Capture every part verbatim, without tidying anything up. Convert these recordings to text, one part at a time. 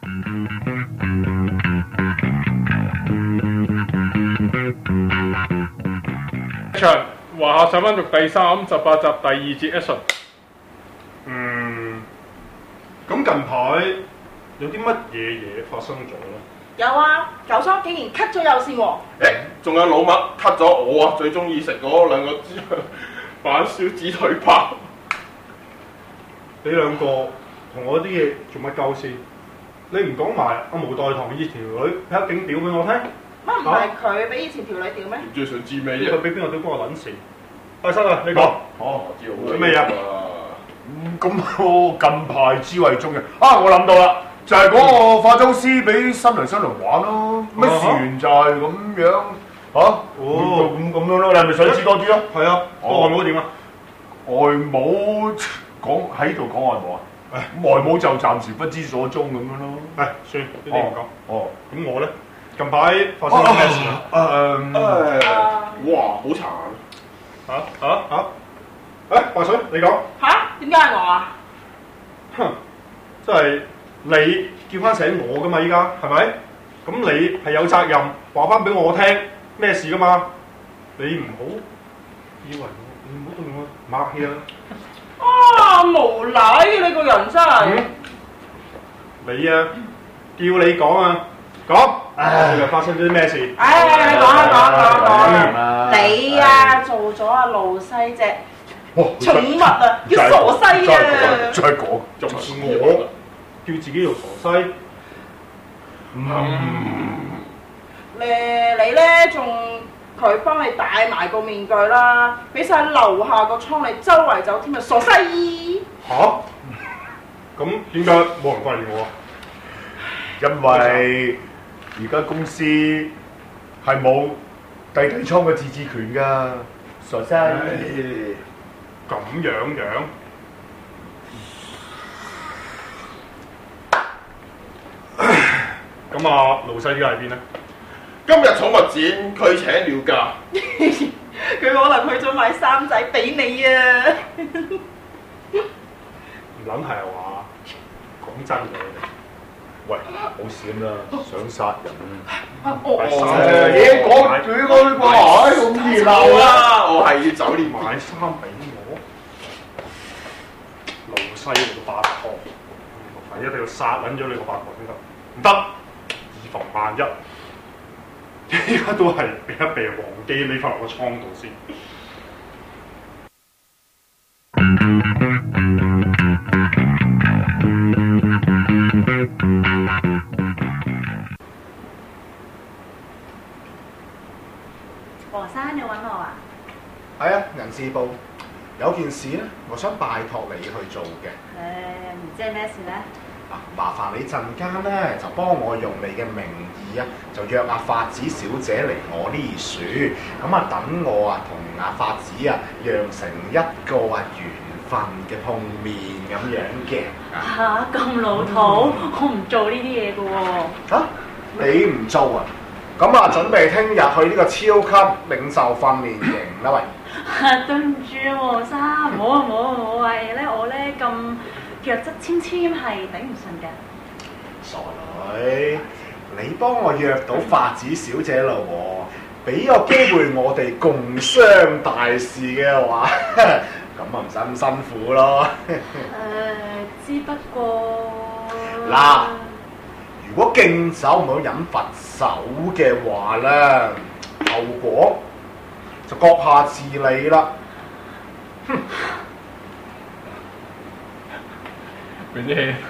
場華夏十蚊讀第三十八集第二節 action。 嗯，咁近排有啲乜嘢嘢發生咗咧？ 有啊，九叔竟然 cut 咗有線喎！ 誒，仲有老麥 cut 咗我啊最中意食嗰兩個板燒紙腿包。 你兩個同我啲嘢做乜鳩先？你唔講埋阿無代堂以前條女拍景屌俾我聽？ 乜唔係佢俾以前條女屌咩？ 最想知咩佢啫？ 俾邊個屌關我撚事？阿生啊，你講。 哦，我知道。 做咩啊？ 咁我近排之為中嘅啊，我諗到啦，就係、是、嗰個化妝師俾新娘新娘玩咯，乜事完就係咁樣嚇， 哦咁咁樣咯，你係咪想知多啲啊？ 係啊，個外母點啊？ 外母講喺度講外母啊？咁外母就暫時不知所蹤咁樣咯。 誒，算呢啲唔講。 哦， 咁我咧近排發生咗咩事啊？ 誒， 誒，哇，好慘！ 嚇嚇嚇！誒，白水你講。 吓？點解係我啊？ 哼，即係你叫翻醒我噶嘛？依家係咪？咁你係有責任話翻俾我聽咩事噶嘛？你唔好以為我，你唔好對我抹氣啊！ 啊，無賴嘅你個人真係。 嗯、你啊，叫你講啊，講。唉，又發生咗啲咩事？ 唉，你講啊講啊講啊！你啊做咗阿露西隻寵物啊，叫傻西啊！ 再講， 仲我叫自己做傻西。 嗯， 你你咧仲佢幫你戴埋個面具啦，俾晒樓下個倉你周圍走添啊，傻西！ 吓？咁點解冇人發現我啊？ 因為而家公司係冇第幾倉嘅自治權㗎，傻西。 咁樣樣。咁啊，老細依家喺邊咧？ 今日寵物展佢請了假， 佢可能去咗買衫仔俾你啊！ 唔撚係話，講真嘅。 喂，冇事咁啦，想殺人啊！ 哦， 嘢講嘴嗰個，唉，咁熱鬧啦！ 啦，我係要酒店買衫俾我，老細你個八婆，係一定要殺撚咗你個八婆先得，唔得，以防萬一。依家都係避一避黃機匿翻落個倉度先。 黃生，你揾我啊？ 係啊，人事部有件事咧，我想拜託你去做嘅。 誒，唔知係咩事咧？ 啊，麻煩你陣間咧就幫我用你嘅名義啊，就約阿發子小姐嚟我呢樹，咁啊等我啊同阿發子啊釀成一個啊緣分嘅碰面咁樣嘅。 嚇，咁老土，我唔做呢啲嘢嘅喎。 嚇，你唔做啊？咁啊，準備聽日去呢個超級領袖訓練營啦，喂！ 對唔住啊，黃生，唔好啊，唔好啊，唔好啊，係咧，我咧咁弱質纖纖係頂唔順㗎。 傻女，你幫我約到發子小姐啦喎，俾個機會我哋共商大事嘅話，咁啊唔使咁辛苦咯。 誒，只不過嗱。如果敬酒唔好飲罰酒嘅話咧，後果就閣下自理啦。哼！ 俾啲氣，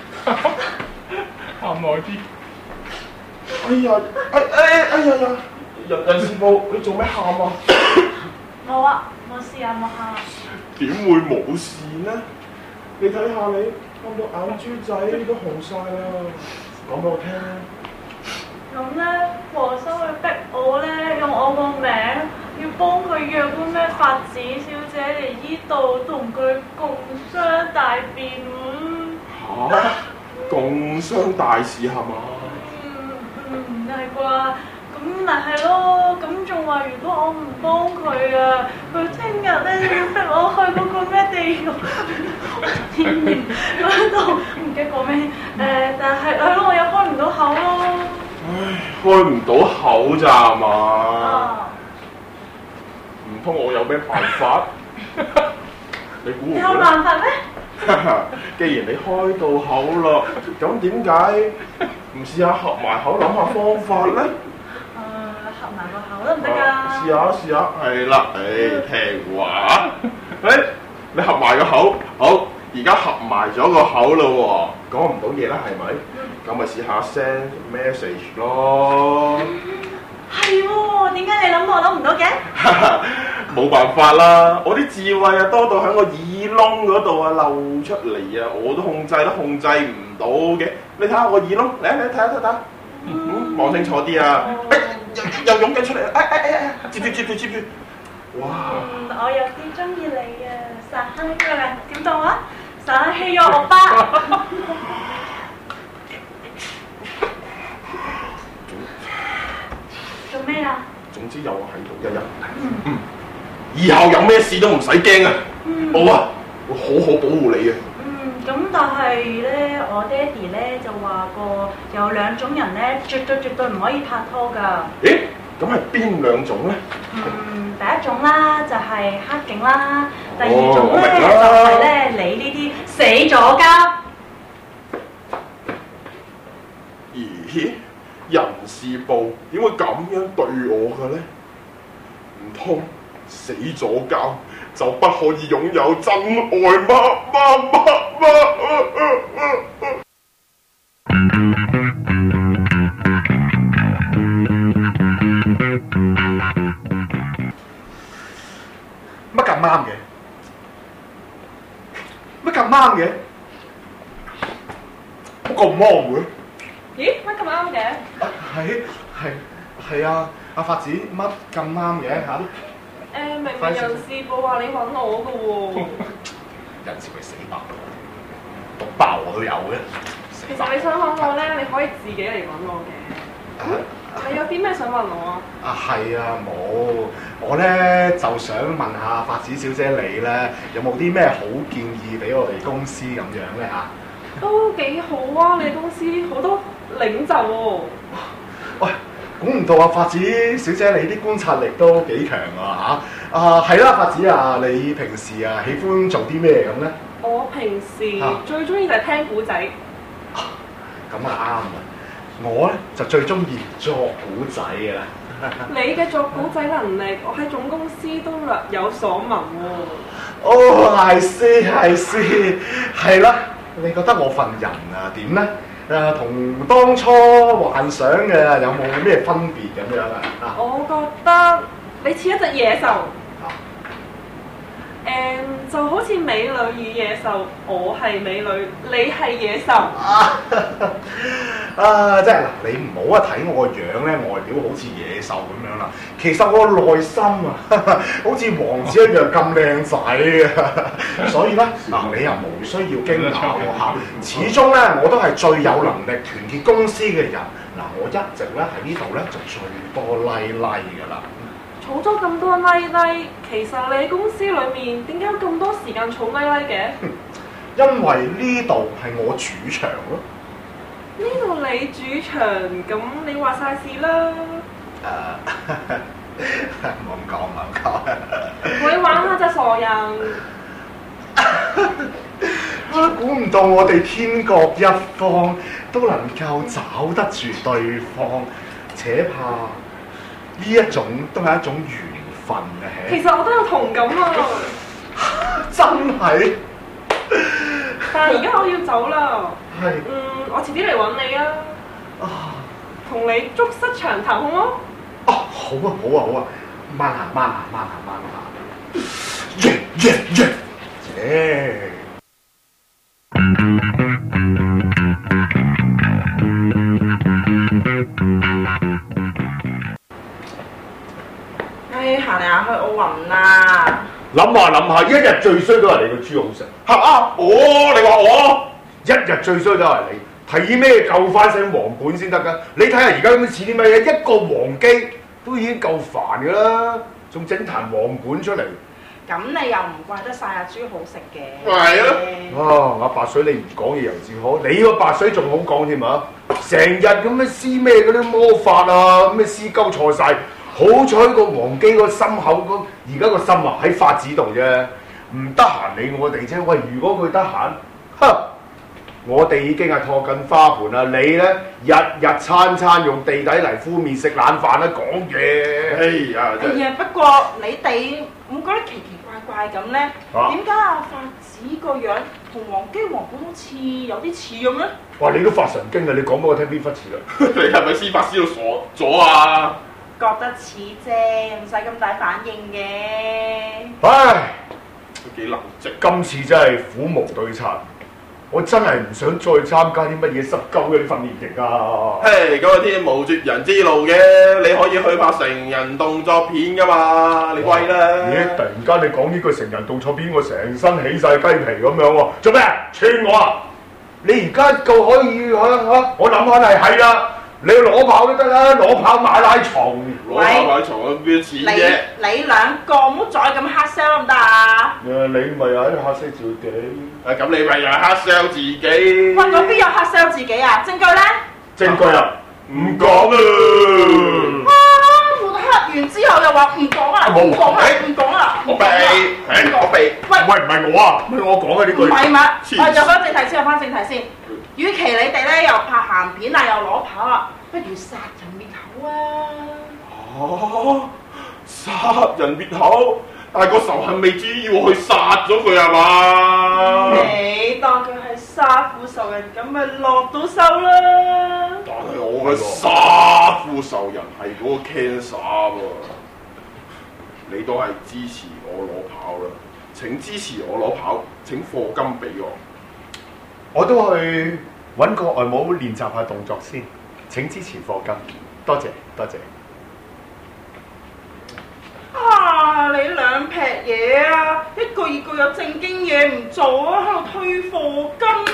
喊耐啲。 哎呀，哎哎哎呀呀！人人事部，你做咩喊啊？ 冇啊，冇事啊，冇喊啊。 點會冇事呢？你睇下你，喊到眼珠仔都紅晒啦！講俾我聽啦。 咁咧，黃生佢逼我咧，用我個名要幫佢約個咩發子小姐嚟依度同佢共商大辯論。 嚇！共商大事係嘛？ 嗯嗯，係啩？咁咪係咯，咁仲話如果我唔幫佢啊，佢聽日咧要逼我去嗰個咩地獄天然嗰度唔記得講咩？誒，但係係咯，我又開唔到口咯。 唉，開唔到口咋嘛？ 啊！ 唔通我有咩辦法？你估唔你有到？ 辦法咩？ 既然你開到口啦，咁點解唔試下合埋口諗下方法咧？ 誒，合埋個口得唔得㗎？ 試下試下，係啦，誒聽話。誒，你合埋個口，好，而家合埋咗個口啦喎，講唔到嘢啦，係咪？咁咪試下 send message 咯。 係喎，點解你諗到我諗唔到嘅？ 冇辦法啦，我啲智慧啊多到喺我耳窿嗰度啊漏出嚟啊，我都控制都控制唔到嘅。你睇下我耳窿，嚟嚟睇下睇下，嗯，望清楚啲啊！哎，又又湧緊出嚟，哎哎哎哎，接住接住接住，哇！ 嗯，我有啲中意你啊，撒嘿過嚟，點到啊？撒嘿咗我巴。做咩啊？ 總之有我喺度，一日嗯，以後有咩事都唔使驚啊！ 嗯好啊，會好好保護你嘅。 嗯，咁但係咧，我爹哋咧就話過有兩種人咧，絕對絕對唔可以拍拖㗎。 咦？咁係邊兩種咧？ 嗯，第一種啦就係黑警啦，第二哦種咧、 我明啦就係咧你呢啲死咗交。 咦？人事部點會咁樣對我嘅咧？唔通死咗交就不可以擁有真愛嗎？媽媽媽！ 乜咁啱嘅？乜咁啱嘅？ 乜咁啱嘅？ 咦？乜咁啱嘅？ 係係係啊！阿發子乜咁啱嘅嚇？ 誒，明明人事部話你揾我嘅喎。 人事咪死爆，毒爆我都有嘅。 其實你想揾我咧，你可以自己嚟揾我嘅。你有啲咩想問我啊？ 啊係啊，冇，我咧就想問下發子小姐你咧，有冇啲咩好建議俾我哋公司咁樣咧嚇？ 都幾好啊！你公司好多領袖喎。 喂，估唔到啊，發子小姐你啲觀察力都幾強啊嚇！啊係啦，發子啊，你平時啊喜歡做啲咩咁咧？ 我平時啊最中意就係聽古仔。 咁啊啱啊！我咧就最中意作古仔嘅啦。 你嘅作古仔能力，我喺總公司都略有所聞喎。 哦，I see I see，係啦。你覺得我份人啊點咧？誒，同當初幻想嘅有冇咩分別咁樣啊？啊， 我覺得你似一隻野獸。誒、就好似美女與野獸，我係美女，你係野獸。 啊，啊即係嗱，你唔好啊睇我個樣咧，外表好似野獸咁樣啦。其實我內心啊，好似王子一樣咁靚仔嘅。所以咧，嗱你又無需要驚訝我嚇。始終咧，我都係最有能力團結公司嘅人。嗱，我一直咧喺呢度咧就最多拉拉㗎啦。 儲咗咁多拉拉，其實你喺公司裏面點解有咁多時間儲拉拉嘅？ 因為呢度係我主場咯。 呢度你主場，咁你話晒事啦。 誒，唔好咁講，唔好咁講。 我要玩下隻傻人。 啊！估唔到我哋天各一方都能夠找得住對方，且怕呢一種都係一種緣分嘅。 其實我都有同感啊。 真係。 但係而家我要走啦。 係。 嗯，我遲啲嚟揾你啊。 啊。 同你促膝長談好冇？ 哦，好啊，好啊，好啊，慢下，慢下，慢下，慢下。耶耶耶！耶！ 唉，行嚟行去我暈啊！ 諗下諗下，一日最衰都係你個豬好食。 嚇啊！我你話我一日最衰都係你。睇咩救翻醒黃本先得㗎？你睇下而家咁似啲乜嘢？一個黃機都已經夠煩㗎啦，仲整壇黃本出嚟。 咁你又唔怪得晒阿豬好食嘅。 係啊，阿白水你唔講嘢又至好，你個白水仲好講添啊！成日咁樣施咩嗰啲魔法啊，咩施鳩錯晒。好彩個黃基個心口嗰而家個心啊喺發子度啫，唔得閒理我哋啫。喂，如果佢得閒，哼！我哋已經係托緊花盆啦，你咧日日餐餐用地底嚟敷面食冷飯啦，講嘢。 哎呀，真係哎呀，不過你哋唔覺得奇奇怪怪咁咧？ 啊點解阿發子個樣同黃基黃本好似有啲似咁咧？ 哇！你都發神經啊！你講俾我聽邊忽似啦？ 你係咪司法師到傻咗啊？ 覺得似啫，唔使咁大反應嘅。 唉， 都幾能直。 今次真係苦無對策，我真係唔想再參加啲乜嘢濕鳩嘅訓練營啊！ 嘿，嗰個天無絕人之路嘅，你可以去拍成人動作片噶嘛？你威啦！ 咦！突然間你講呢句成人動作片，我成身起晒雞皮咁樣喎，做咩？串我啊！你而家夠可以嚇嚇，我諗下係係啦。你攞炮都得啦，攞炮買奶蟲， 攞下買床有邊錢你啫？ 你兩個唔好再咁黑 sell 得唔得啊？ 誒你咪喺度嚇死自己。 誒咁你咪又係黑 sell 自己。 喂，我邊有黑 sell 自己啊？證據咧？ 證據啊？唔講啦。 啊！我黑完之後又話唔講啦，唔講啦，唔講啦， 我避，誒我避。 喂喂，唔係我啊，唔係我講嘅呢句。 唔係嘛？ 黐線我入翻正題先，入翻正題先。與其你哋咧又拍鹹片啊，又攞跑啊，不如殺人滅口啊！ 哦，殺人滅口，但係個仇恨未至於要去殺咗佢係嘛？ 你當佢係殺父仇人咁，咪落到手啦！ 但係我嘅殺父仇人係嗰個 cancer 喎，你都係支持我攞跑啦！請支持我攞跑，請課金俾我。 我都去揾個外母練習下動作先。請支持課金，多謝多謝。 啊！你兩劈嘢啊！一個二個有正經嘢唔做啊，喺度推課金。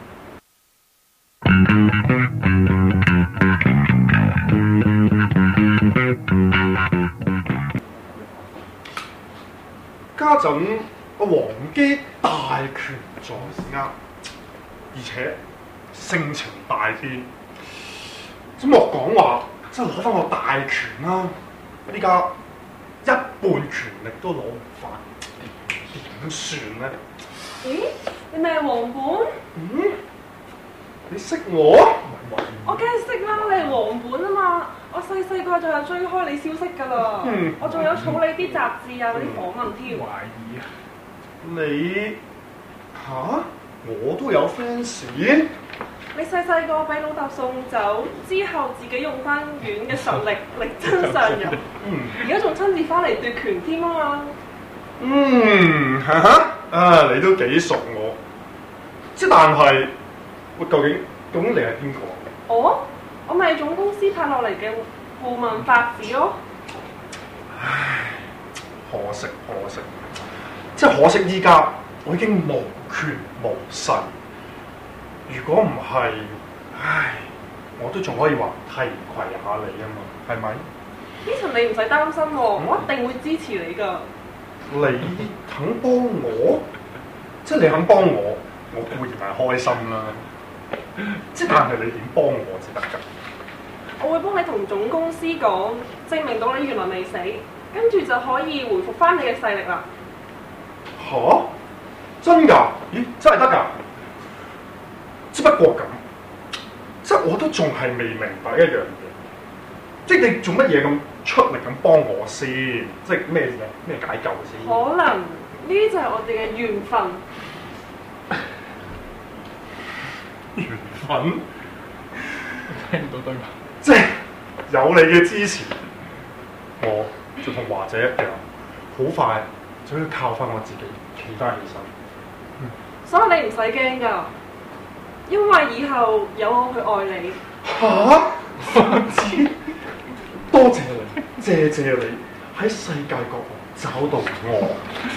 家陣阿黃基大權在握，而且性情大變。咁我講話，真係攞翻個大權啦！依家一半權力都攞唔翻，點算咧？ 咦？你咪係黃本？ 嗯？你識我？ 我梗係識啦，你係黃本啊嘛！我細細個就有追開你消息㗎啦， 嗯我仲有儲你啲雜誌啊嗰啲訪問添。 懷疑啊！ 你吓？我都有 fans？ 你細細個俾老豆送走之後，自己用翻院嘅實力力爭上游， 嗯而家仲親自翻嚟奪權添啊嘛！ 嗯，哈哈，啊，你都幾熟我，即但係，我究竟究竟你係邊個？ 我我咪總公司派落嚟嘅顧問發子咯。 唉，可惜可惜，即係可惜依家我已經無權無勢。如果唔係，唉，我都仲可以話提攜下你啊嘛，係咪？ 呢層你唔使擔心喎，我一定會支持你㗎。 你肯幫我，即係你肯幫我，我固然係開心啦。即係但係你點幫我至得㗎？ 我會幫你同總公司講，證明到你原來未死，跟住就可以回復翻你嘅勢力啦。 吓？真㗎？咦，真係得㗎？只不過咁，即係我都仲係未明白一樣嘢，即係你做乜嘢咁出力咁幫我先？即係咩嘢？咩解救先？ 可能呢啲就係我哋嘅緣分。 緣分， 聽唔到對白。 即係有你嘅支持，我就同華姐一樣，好快就要靠翻我自己企翻起身。 所以你唔使驚㗎，因為以後有我去愛你。 嚇！發子，多謝你，謝謝你喺世界角落找到我。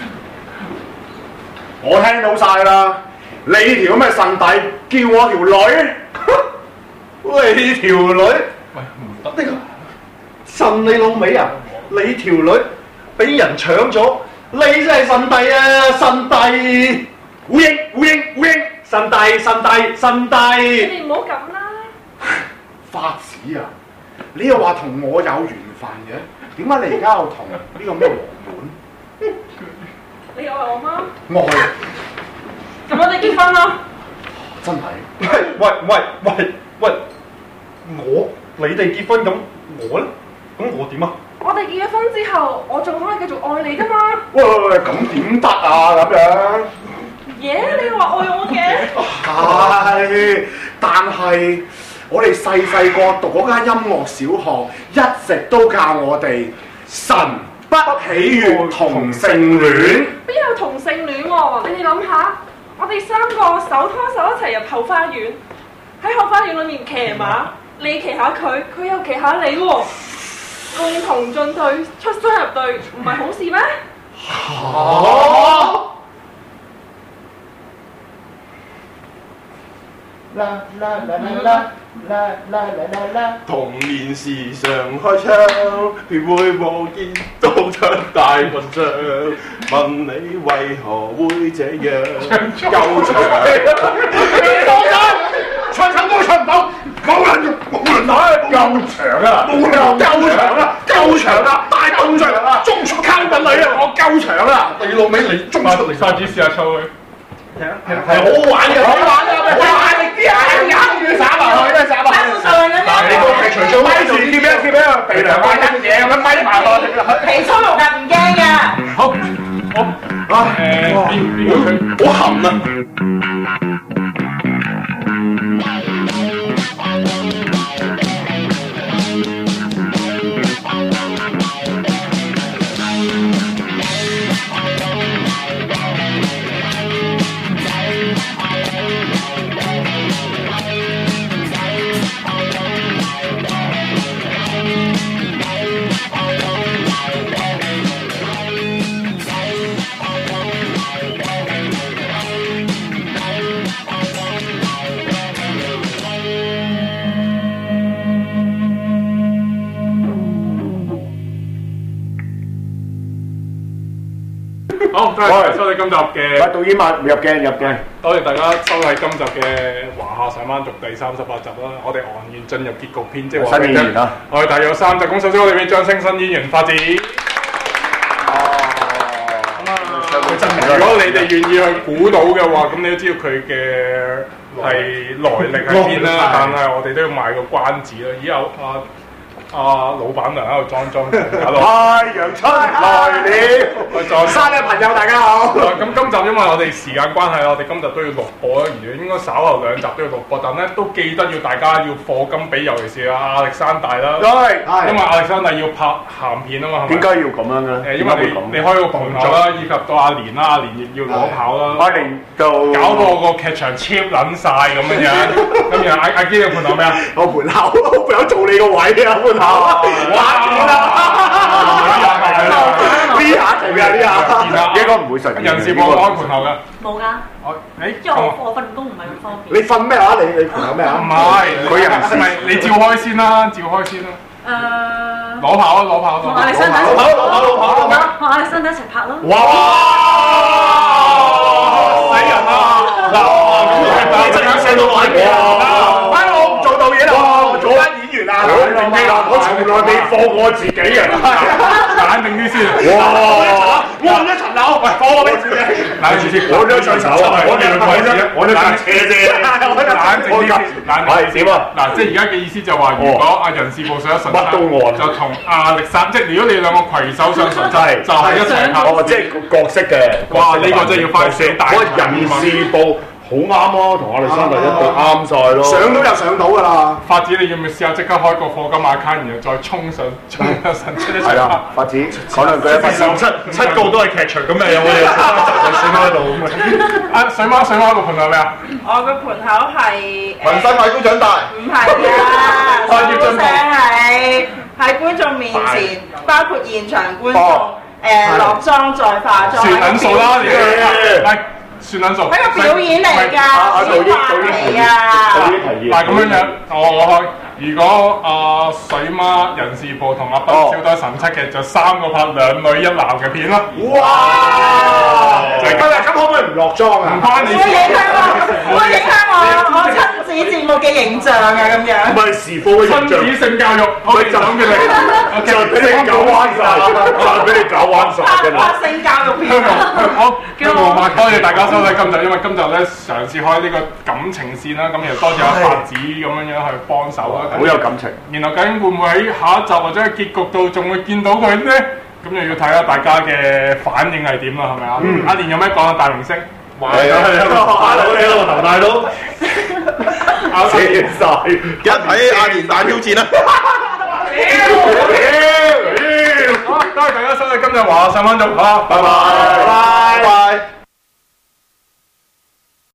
我聽到晒啦，你條咁嘅腎底叫我條女， 喂，你條女， 喂，唔得呢個神你老味啊！你條女俾人搶咗， 你真係神帝啊！神帝，烏蠅烏蠅烏蠅，神帝神帝神你帝。 哋唔好咁啦。 發子啊，你又話同我有緣分嘅，點解你而家又同呢個咩黃門？ 你愛我嗎？ 愛， 咁我哋結婚啦。 真係。 喂喂喂喂喂，我你哋結婚咁我咧，咁我點啊？ 我哋結咗婚之後，我仲可以繼續愛你噶嘛？ 喂喂喂，咁點得啊？咁樣？ 耶！你話愛我嘅？ 係，但係我哋細細個讀嗰間音樂小學，一直都教我哋神不喜悅同性戀。 邊有同性戀喎？你哋諗下，我哋三個手拖手一齊入後花園，喺後花園裏面騎馬，你騎下佢，佢又騎下你喎，共同進退，出雙入對，唔係好事咩？ 嚇！啦啦啦啦啦啦啦啦！ 童年時常開槍，便會望見刀槍大棍仗。問你為何會這樣夠長？ 唱首歌唱唔到，冇人冇人打，夠長啊！冇人夠長啊！夠長啊！大動作啊！中出溝緊你啊！我夠長啊！ 你老味你中出嚟沙子試下抽佢。 係啊係係好玩嘅，好玩嘅，大力啲啊！啱要耍埋去，耍埋去。 嗱，你個劇場做咩事？貼咩貼咩？鼻梁關一嘢咁樣咪埋落去。 皮粗肉㗎，唔驚㗎。 好，好，誒邊邊個吹？ 好痕啊！ 好，多謝大家收睇今集嘅。 導演問入鏡入鏡。 多謝大家收睇今集嘅《華夏上班族》第三十八集啦！我哋昂然進入結局篇，即係話新演員啦。 我哋大約有三集，咁首先我哋俾掌聲新演員發展。 真如果你哋願意去估到嘅話，咁你都知道佢嘅係來歷喺邊啦。但係我哋都要賣個關子啦。以後啊〜啊！老闆娘喺度裝裝搞到太陽出來了，生日朋友大家好。 咁今集因為我哋時間關係，我哋今集都要錄播啦，而應該稍後兩集都要錄播，但咧都記得要大家要課金俾，尤其是阿亞歷山大啦。因為亞歷山大要拍鹹片啊嘛，係咪？ 點解要咁樣嘅？ 誒，因為你你開個盤口啦，以及到阿蓮啦，阿蓮亦要攞跑啦。 阿蓮就搞到我個劇場 cheap 撚晒咁樣樣。咁然後阿阿堅嘅盤口咩啊？ 我盤口，我盤口做你個位啊！盤口。哇！呢下做嘅呢下，應該唔會實現。 人事部開盤口嘅。 冇㗎。 我誒， 因為我我份工唔係咁方便。 你瞓咩話？你你盤口咩啊？ 唔係，佢人事咪你照開先啦，照開先啦。 誒。 攞跑啊！攞跑！ 同我哋身體攞跑攞跑攞跑咩？ 同我哋身體一齊拍咯。 哇！死人啊！嗱，你真係寫到玩嘅啊！哎，我唔做導演啦，我做翻演員啊！我從來未放過自己啊！ 冷靜啲先。 哇！哇！一層樓，喂，放我俾自己。 冷靜啲， 我都上層樓，我哋兩個，我都架車啫。 冷靜啲，冷靜。 係點啊？ 嗱，即係而家嘅意思就話，如果阿人事部上咗神乜都按， 就同亞歷山，即係如果你兩個攜手上神山，就係一齊拍。 哦，即係角色嘅。 哇！呢個真係要翻寫大。 我人事部。好啱咯，同亞歷山大一對啱晒咯。 上到就上到㗎啦。 發子，你要唔要試下即刻開個課金 account，然後再衝上衝上神出一齊？ 係啊，發子講兩句啊， 七七個都係劇場咁嘅，有冇嘢水貓喺度咁啊？ 啊，水貓水貓個盤口咩啊？ 我個盤口係紋身米高長大。 唔係啊， 開業進步係喺觀眾面前，包括現場觀眾誒落妝再化妝。 算撚數啦，你係。 算撚數。 係個表演嚟㗎，小話嚟啊！ 但係咁樣樣，我我如果阿水媽人事部同阿斌超多神七嘅，就三個拍兩女一男嘅片啦。 哇！ 就係今日咁可唔可以唔落妝啊？ 唔關你會影響我，會影響我我親子節目嘅形象啊！咁樣。 唔係時報嘅親子性教育，我哋就諗嘅你， 就俾你搞彎晒，就俾你搞彎晒㗎啦。 發性教育片。 好，叫我多謝大家收睇今集，因為今集咧嘗試開呢個感情線啦，咁又多謝阿發子咁樣樣去幫手啦。 好有感情。 然後究竟會唔會喺下一集或者喺結局度仲會見到佢咧？咁又要睇下大家嘅反應係點啦，係咪啊？阿連有咩講啊？大明星， 係啊係啊，大佬你咯，頭大佬， 謝晒， 一睇阿連大挑戰啦！ 好，多謝大家收睇今日華上班族，好，拜拜， 拜拜。